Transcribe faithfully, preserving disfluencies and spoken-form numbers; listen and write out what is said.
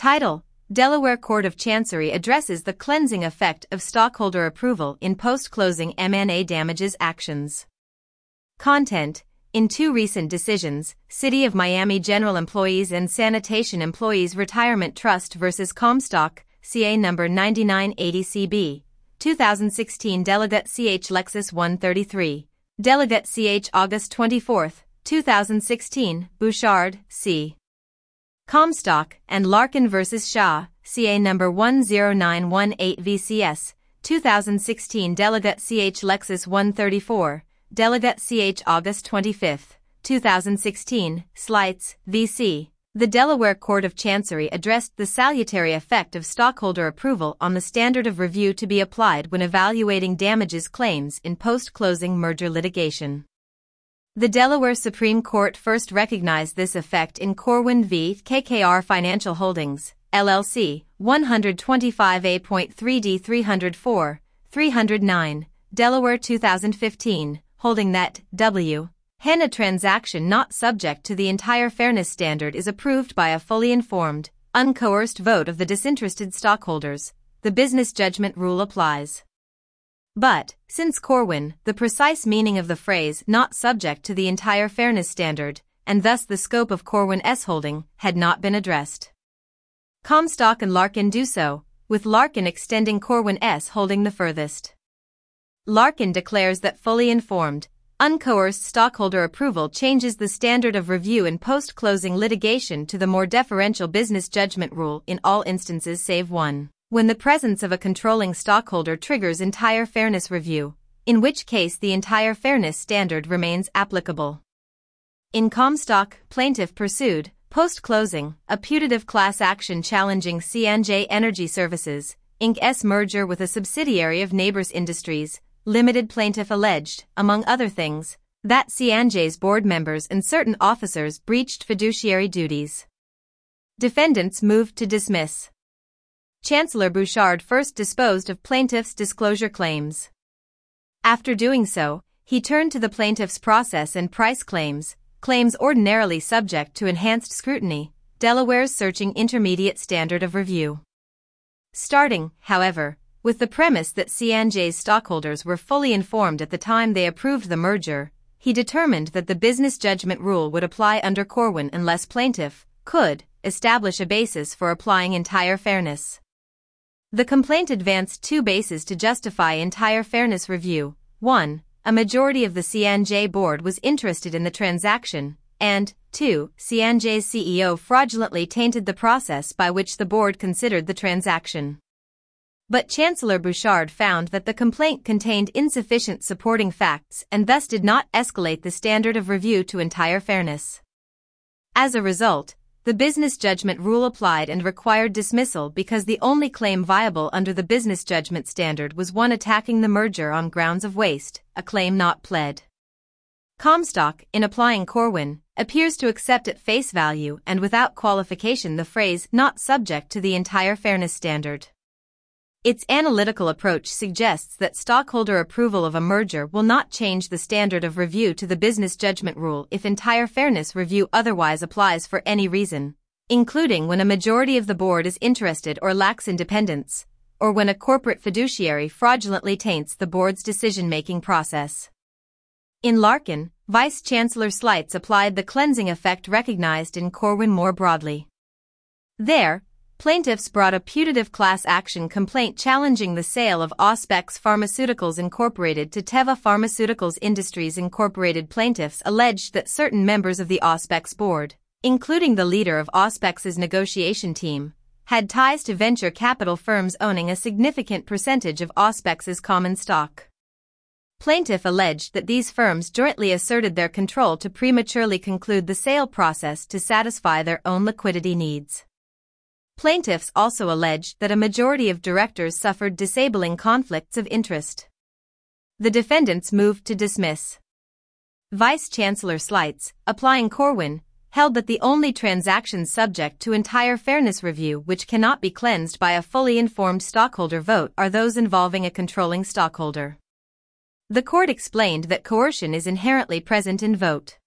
Title: Delaware Court of Chancery addresses the cleansing effect of stockholder approval in post-closing M and A damages actions. Content: In two recent decisions, City of Miami General Employees and Sanitation Employees Retirement Trust versus Comstock, C A number ninety-nine eighty C B, two thousand sixteen Delegate C H Lexus one thirty-three, Delegate C H August twenty-fourth, two thousand sixteen, Bouchard, C. Comstock, and Larkin versus Shaw, C A number one zero nine one eight V C S, two thousand sixteen Delegate C H Lexus one thirty-four, Delegate C H August twenty-fifth, two thousand sixteen, Slights, V C The Delaware Court of Chancery addressed the salutary effect of stockholder approval on the standard of review to be applied when evaluating damages claims in post-closing merger litigation. The Delaware Supreme Court first recognized this effect in Corwin v. K K R Financial Holdings, L L C, one twenty-five A three D three oh four, three oh nine, Delaware two thousand fifteen, holding that W. Hen a transaction not subject to the entire fairness standard is approved by a fully informed, uncoerced vote of the disinterested stockholders. The business judgment rule applies. But, since Corwin, the precise meaning of the phrase "not subject to the entire fairness standard," and thus the scope of Corwin's holding, had not been addressed. Comstock and Larkin do so, with Larkin extending Corwin's holding the furthest. Larkin declares that fully informed, uncoerced stockholder approval changes the standard of review in post-closing litigation to the more deferential business judgment rule in all instances save one, when the presence of a controlling stockholder triggers entire fairness review, in which case the entire fairness standard remains applicable. In Comstock, plaintiff pursued, post-closing, a putative class action challenging C and J Energy Services, Incorporated's merger with a subsidiary of Nabors Industries Limited. Plaintiff alleged, among other things, that C and J's board members and certain officers breached fiduciary duties. Defendants moved to dismiss. Chancellor Bouchard first disposed of plaintiff's disclosure claims. After doing so, he turned to the plaintiff's process and price claims, claims ordinarily subject to enhanced scrutiny, Delaware's searching intermediate standard of review. Starting, however, with the premise that C and J's stockholders were fully informed at the time they approved the merger, he determined that the business judgment rule would apply under Corwin unless plaintiff could establish a basis for applying entire fairness. The complaint advanced two bases to justify entire fairness review. one. A majority of the C and J board was interested in the transaction, and, two. C and J's C E O fraudulently tainted the process by which the board considered the transaction. But Chancellor Bouchard found that the complaint contained insufficient supporting facts and thus did not escalate the standard of review to entire fairness. As a result, the business judgment rule applied and required dismissal because the only claim viable under the business judgment standard was one attacking the merger on grounds of waste, a claim not pled. Comstock, in applying Corwin, appears to accept at face value and without qualification the phrase "not subject to the entire fairness standard." Its analytical approach suggests that stockholder approval of a merger will not change the standard of review to the business judgment rule if entire fairness review otherwise applies for any reason, including when a majority of the board is interested or lacks independence, or when a corporate fiduciary fraudulently taints the board's decision-making process. In Larkin, Vice Chancellor Slights applied the cleansing effect recognized in Corwin more broadly. There, plaintiffs brought a putative class action complaint challenging the sale of Auspex Pharmaceuticals Incorporated to Teva Pharmaceuticals Industries Incorporated. Plaintiffs alleged that certain members of the Auspex board, including the leader of Auspex's negotiation team, had ties to venture capital firms owning a significant percentage of Auspex's common stock. Plaintiff alleged that these firms jointly asserted their control to prematurely conclude the sale process to satisfy their own liquidity needs. Plaintiffs also alleged that a majority of directors suffered disabling conflicts of interest. The defendants moved to dismiss. Vice Chancellor Slights, applying Corwin, held that the only transactions subject to entire fairness review which cannot be cleansed by a fully informed stockholder vote are those involving a controlling stockholder. The court explained that coercion is inherently present in vote.